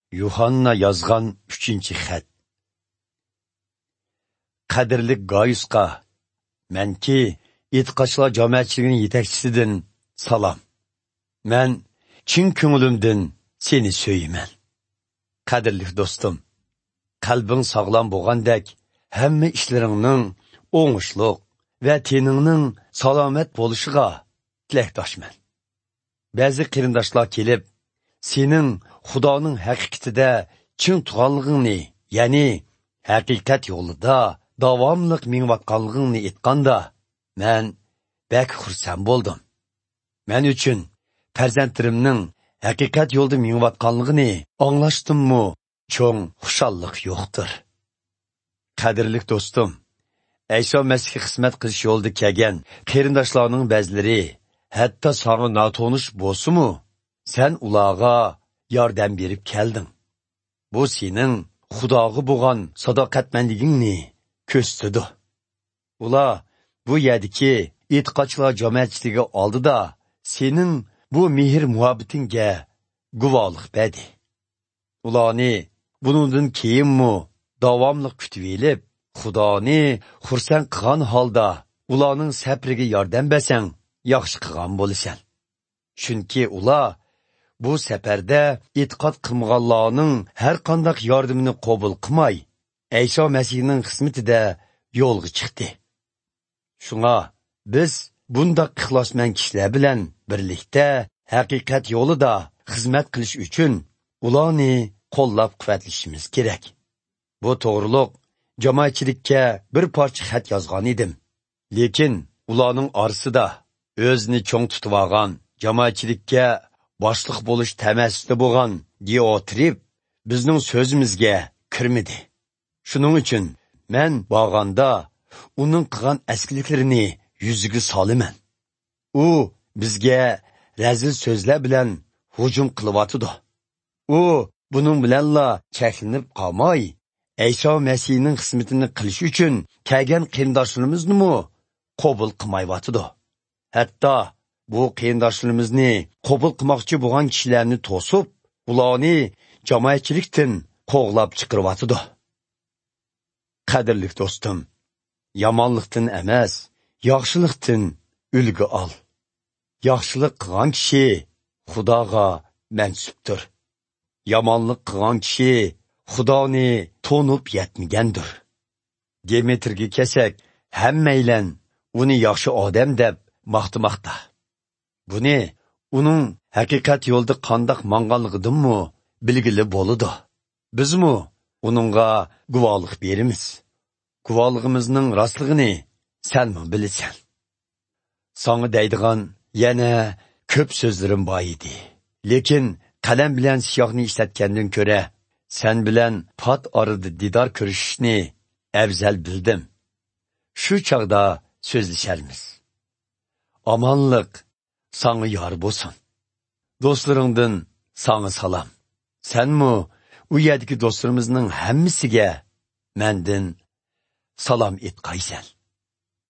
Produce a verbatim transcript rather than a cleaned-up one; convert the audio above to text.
Yuhanna yazgan üçüncü xat. Qadirli Gayusqa, mənki etiqaçlar cəmiyyətçiliğinin yetakçisidən salam. Mən çin köngülümdən seni söymən. Qadirli dostum, qalbin sağlam bolğandək, həmmə işlərinin oňuşluq və teninin salamet bolışığa tiləkdaşmən. Bəzi qirindaşlar kelib, senin Xudanın həqiqətində çin tuğanlığını, yəni həqiqət yolunda davamlıq minvatqanlığını etqanda, mən bək xursand boldum. Mən üçün pərzentlerimnin həqiqət yolda minvatqanlığını anlaşdımmı, çoğ xuşallıq yoxdur. Qadirlik dostum, İsa Məsih xizmət qilish yolda kelgan qirindaşlarning bəziləri, hətta sana natonuş bolsumu, sen ulağa yardım berip keldin. Bu senin Xudağı boğan sadaqatmənligingni köstüdü. Ula bu yerdiki etiqaçlar cəmiyyətçiligi aldı da, senin bu mehir muhabbetinge guvalıq bədi. Ulanı bunundan keyinmi davamlıq kütüb elib, Xudani xursan qıgan halda ulanın səpriga yardım bəsən, yaxşı qıgan bolisan. Çünki ula bu səpərdə etiqad qılmağanlarının hər qandaq yardımını qabul qılmay, İsa Məsihinin xizmetində yolğa çıxdı. Şuna biz bundaq ixlasmən kişilər bilan birlikdə haqiqat yolida xizmet qilish uchun ularni qo'llab quvvatlashimiz kerak. Bu to'g'riliq jamoatchilikka bir parcha xat yozgan edim. Lekin ularning orasida o'zini cho'ng tutib olgan jamoatchilikka boshliq bo'lish tamassusi bo'lgan Diotrip bizning so'zimizga kirmadi. Shuning uchun men borganda uning qilgan askiliklarini yuziga solaman. U bizga razil so'zlar bilan hujum qilyotdi. U buning bilanla cheklanib qolmay, İsa Məsihning xizmetini qilish uchun kelgan qirindoshlarimizni qabul qilmayotdi. Hatto bu qirindoshlarimizni qabul qilmoqchi bo'lgan kishilarni to'sib, ularni jamoatchilikdan qo'g'lab chiqaryotdi. Qadrli do'stim, yomonlikdan emas, yaxshilikdan ulgu ol. Yaxshilik qilgan kishi Xudoga mansubdir. Yomonlik qilgan kishi Xudoni to'nib yetmagandir. Demetrga kelsak, hammanglar uni yaxshi odam deb maqtamoqda. Buni uning haqiqat yo'lda qandoq manganligidanmi bilgili bo'ladi. Bizmi uningga guvohlik beramiz. Guvohligimizning rostligini senmi bilasan. Sana deydigan yana ko'p so'zlarim bor edi. Lekin qalam bilan siyohni ishlatgandan ko'ra, sen bilan pat orada didor ko'rishishni afzal bildim. Shu chaqda so'zlasharmiz. Amanlik sana yor bo'lsin. Do'stlaringdan sana salom. Senmi u yerdagi do'stlarimizning hammasiga mendan salom etqaysan.